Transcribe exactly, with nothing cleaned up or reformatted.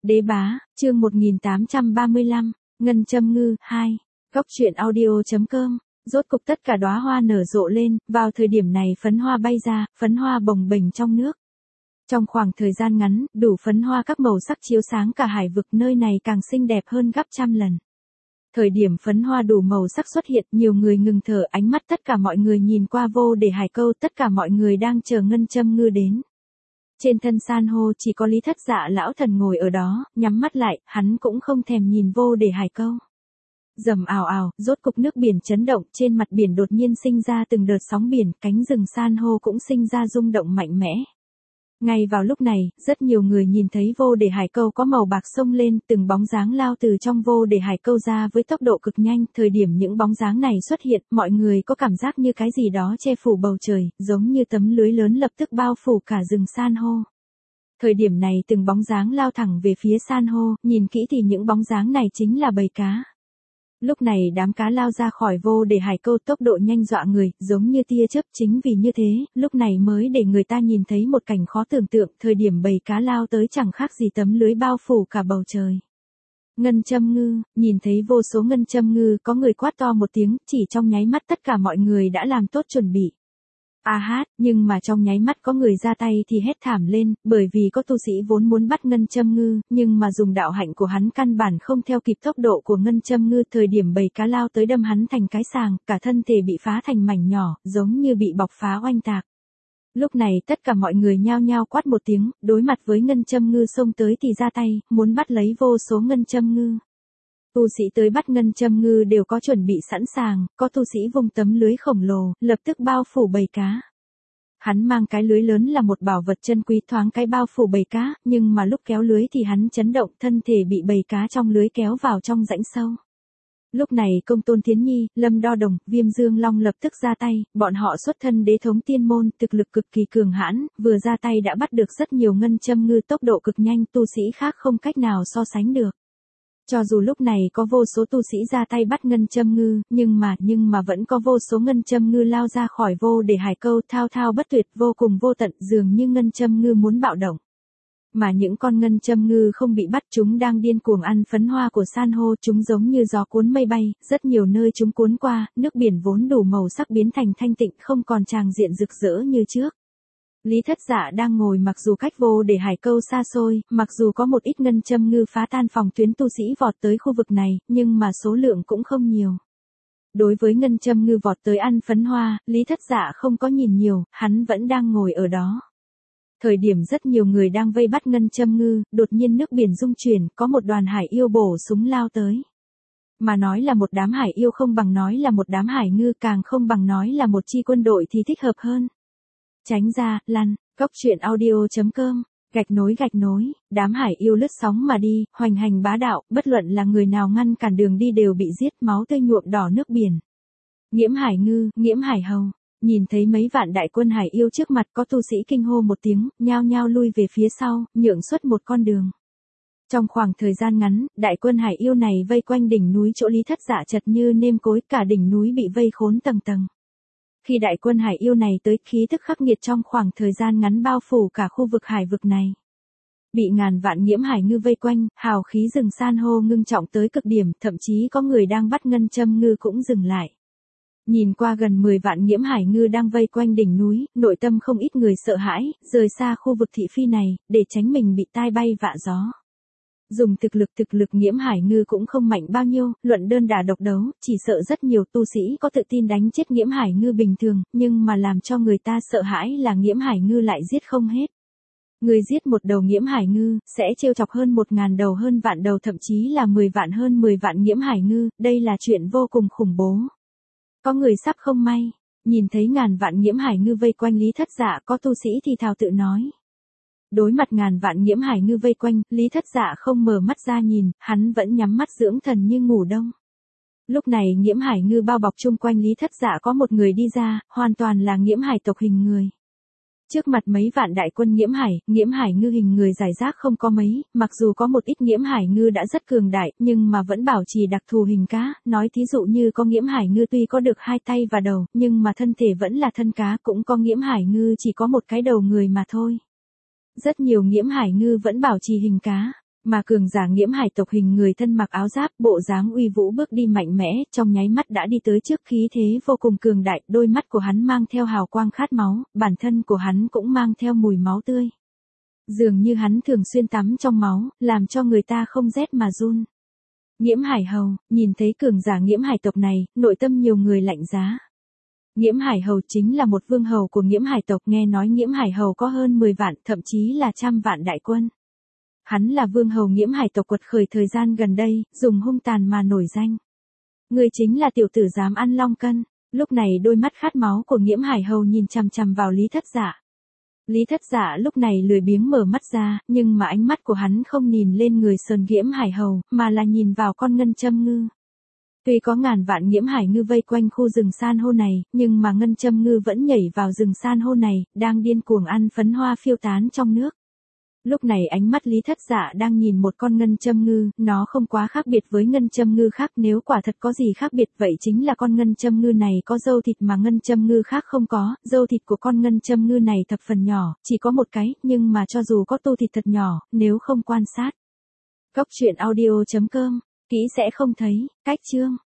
Đế bá, chương một nghìn tám trăm ba mươi lăm, Ngân Châm Ngư, hai. Góc truyện audio.com. Rốt cục tất cả đóa hoa nở rộ lên, vào thời điểm này phấn hoa bay ra, phấn hoa bồng bềnh trong nước. Trong khoảng thời gian ngắn, đủ phấn hoa các màu sắc chiếu sáng cả hải vực, nơi này càng xinh đẹp hơn gấp trăm lần. Thời điểm phấn hoa đủ màu sắc xuất hiện, nhiều người ngừng thở, ánh mắt tất cả mọi người nhìn qua vô để hải câu, tất cả mọi người đang chờ Ngân Châm Ngư đến. Trên thân san hô chỉ có Lý Thất Dạ lão thần ngồi ở đó, nhắm mắt lại, hắn cũng không thèm nhìn vô để hải câu. Rầm ào ào, rốt cục nước biển chấn động, trên mặt biển đột nhiên sinh ra từng đợt sóng biển, cánh rừng san hô cũng sinh ra rung động mạnh mẽ. Ngay vào lúc này, rất nhiều người nhìn thấy vô để hải câu có màu bạc sông lên, từng bóng dáng lao từ trong vô để hải câu ra với tốc độ cực nhanh, thời điểm những bóng dáng này xuất hiện, mọi người có cảm giác như cái gì đó che phủ bầu trời, giống như tấm lưới lớn lập tức bao phủ cả rừng san hô. Thời điểm này từng bóng dáng lao thẳng về phía san hô, nhìn kỹ thì những bóng dáng này chính là bầy cá. Lúc này đám cá lao ra khỏi vô để hải câu tốc độ nhanh dọa người, giống như tia chớp, chính vì như thế, lúc này mới để người ta nhìn thấy một cảnh khó tưởng tượng, thời điểm bầy cá lao tới chẳng khác gì tấm lưới bao phủ cả bầu trời. Ngân Châm Ngư, nhìn thấy vô số ngân châm ngư, có người quát to một tiếng, chỉ trong nháy mắt tất cả mọi người đã làm tốt chuẩn bị. A hát, nhưng mà trong nháy mắt có người ra tay thì hét thảm lên, bởi vì có tu sĩ vốn muốn bắt Ngân Châm Ngư, nhưng mà dùng đạo hạnh của hắn căn bản không theo kịp tốc độ của Ngân Châm Ngư, thời điểm bầy cá lao tới đâm hắn thành cái sàng, cả thân thể bị phá thành mảnh nhỏ, giống như bị bọc phá oanh tạc. Lúc này tất cả mọi người nhao nhao quát một tiếng, đối mặt với Ngân Châm Ngư xông tới thì ra tay, muốn bắt lấy vô số Ngân Châm Ngư. Tu sĩ tới bắt Ngân Châm Ngư đều có chuẩn bị sẵn sàng, có tu sĩ vùng tấm lưới khổng lồ, lập tức bao phủ bầy cá. Hắn mang cái lưới lớn là một bảo vật chân quý, thoáng cái bao phủ bầy cá, nhưng mà lúc kéo lưới thì hắn chấn động, thân thể bị bầy cá trong lưới kéo vào trong rãnh sâu. Lúc này Công Tôn Thiến Nhi, Lâm Đo Đồng, Viêm Dương Long lập tức ra tay, bọn họ xuất thân đế thống tiên môn, thực lực cực kỳ cường hãn, vừa ra tay đã bắt được rất nhiều Ngân Châm Ngư, tốc độ cực nhanh, tu sĩ khác không cách nào so sánh được. Cho dù lúc này có vô số tu sĩ ra tay bắt Ngân Châm Ngư, nhưng mà, nhưng mà vẫn có vô số Ngân Châm Ngư lao ra khỏi vô để hải câu, thao thao bất tuyệt, vô cùng vô tận, dường như Ngân Châm Ngư muốn bạo động. Mà những con Ngân Châm Ngư không bị bắt, chúng đang điên cuồng ăn phấn hoa của san hô, chúng giống như gió cuốn mây bay, rất nhiều nơi chúng cuốn qua, nước biển vốn đủ màu sắc biến thành thanh tịnh, không còn tràng diện rực rỡ như trước. Lý Thất Dạ đang ngồi, mặc dù cách vô để hải câu xa xôi, mặc dù có một ít Ngân Châm Ngư phá tan phòng tuyến tu sĩ vọt tới khu vực này, nhưng mà số lượng cũng không nhiều. Đối với Ngân Châm Ngư vọt tới ăn phấn hoa, Lý Thất Dạ không có nhìn nhiều, hắn vẫn đang ngồi ở đó. Thời điểm rất nhiều người đang vây bắt Ngân Châm Ngư, đột nhiên nước biển rung chuyển, có một đoàn hải yêu bổ súng lao tới. Mà nói là một đám hải yêu không bằng nói là một đám hải ngư, càng không bằng nói là một chi quân đội thì thích hợp hơn. Tránh ra, lăn, góc truyện audio.com, gạch nối gạch nối, đám hải yêu lướt sóng mà đi, hoành hành bá đạo, bất luận là người nào ngăn cản đường đi đều bị giết, máu tươi nhuộm đỏ nước biển. Nghiễm Hải Ngư, Nghiễm Hải Hầu, nhìn thấy mấy vạn đại quân hải yêu trước mặt, có tu sĩ kinh hô một tiếng, nhao nhao lui về phía sau, nhượng xuất một con đường. Trong khoảng thời gian ngắn, đại quân hải yêu này vây quanh đỉnh núi chỗ Lý Thất Dạ chật như nêm cối, cả đỉnh núi bị vây khốn tầng tầng. Khi đại quân hải yêu này tới, khí tức khắc nghiệt trong khoảng thời gian ngắn bao phủ cả khu vực hải vực này. Bị ngàn vạn Nghiễm Hải Ngư vây quanh, hào khí rừng san hô ngưng trọng tới cực điểm, thậm chí có người đang bắt Ngân Châm Ngư cũng dừng lại. Nhìn qua gần mười vạn Nghiễm Hải Ngư đang vây quanh đỉnh núi, nội tâm không ít người sợ hãi, rời xa khu vực thị phi này, để tránh mình bị tai bay vạ gió. Dùng thực lực thực lực Nghiễm Hải Ngư cũng không mạnh bao nhiêu, luận đơn đả độc đấu, chỉ sợ rất nhiều tu sĩ có tự tin đánh chết Nghiễm Hải Ngư bình thường, nhưng mà làm cho người ta sợ hãi là Nghiễm Hải Ngư lại giết không hết. Người giết một đầu Nghiễm Hải Ngư, sẽ trêu chọc hơn một ngàn đầu, hơn vạn đầu, thậm chí là mười vạn, hơn mười vạn Nghiễm Hải Ngư, đây là chuyện vô cùng khủng bố. Có người sắp không may, nhìn thấy ngàn vạn Nghiễm Hải Ngư vây quanh Lý Thất Dạ, có tu sĩ thì thào tự nói. Đối mặt ngàn vạn Nghiễm Hải Ngư vây quanh, Lý Thất Dạ không mở mắt ra nhìn, hắn vẫn nhắm mắt dưỡng thần như ngủ đông. Lúc này Nghiễm Hải Ngư bao bọc chung quanh Lý Thất Dạ, có một người đi ra, hoàn toàn là Nghiễm Hải tộc hình người. Trước mặt mấy vạn đại quân Nghiễm Hải, Nghiễm Hải Ngư hình người rải rác không có mấy, mặc dù có một ít Nghiễm Hải Ngư đã rất cường đại, nhưng mà vẫn bảo trì đặc thù hình cá, nói thí dụ như có Nghiễm Hải Ngư tuy có được hai tay và đầu, nhưng mà thân thể vẫn là thân cá, cũng có Nghiễm Hải Ngư chỉ có một cái đầu người mà thôi. Rất nhiều Nghiễm Hải Ngư vẫn bảo trì hình cá. Mà cường giả nghiễm hải tộc hình người thân mặc áo giáp, bộ dáng uy vũ bước đi mạnh mẽ, trong nháy mắt đã đi tới trước, khí thế vô cùng cường đại, đôi mắt của hắn mang theo hào quang khát máu, bản thân của hắn cũng mang theo mùi máu tươi. Dường như hắn thường xuyên tắm trong máu, làm cho người ta không rét mà run. Nghiễm Hải Hầu, nhìn thấy cường giả nghiễm hải tộc này, nội tâm nhiều người lạnh giá. Nghiễm Hải Hầu chính là một vương hầu của nghiễm hải tộc, nghe nói nghiễm hải hầu có hơn mười vạn, thậm chí là trăm vạn đại quân. Hắn là vương hầu nghiễm hải tộc quật khởi thời gian gần đây, dùng hung tàn mà nổi danh. Người chính là tiểu tử dám ăn long cân. Lúc này đôi mắt khát máu của nghiễm hải hầu nhìn chằm chằm vào Lý Thất Dạ. Lý Thất Dạ lúc này lười biếng mở mắt ra, nhưng mà ánh mắt của hắn không nhìn lên người sờn nghiễm hải hầu, mà là nhìn vào con ngân châm ngư. Tuy có ngàn vạn nghiễm hải ngư vây quanh khu rừng san hô này, nhưng mà ngân châm ngư vẫn nhảy vào rừng san hô này, đang điên cuồng ăn phấn hoa phiêu tán trong nước. Lúc này ánh mắt Lý Thất Dạ đang nhìn một con ngân châm ngư, nó không quá khác biệt với ngân châm ngư khác, nếu quả thật có gì khác biệt vậy chính là con ngân châm ngư này có râu thịt mà ngân châm ngư khác không có, râu thịt của con ngân châm ngư này thập phần nhỏ, chỉ có một cái, nhưng mà cho dù có tô thịt thật nhỏ, nếu không quan sát. Góc truyện audio chấm com, kỹ sẽ không thấy, cách chương.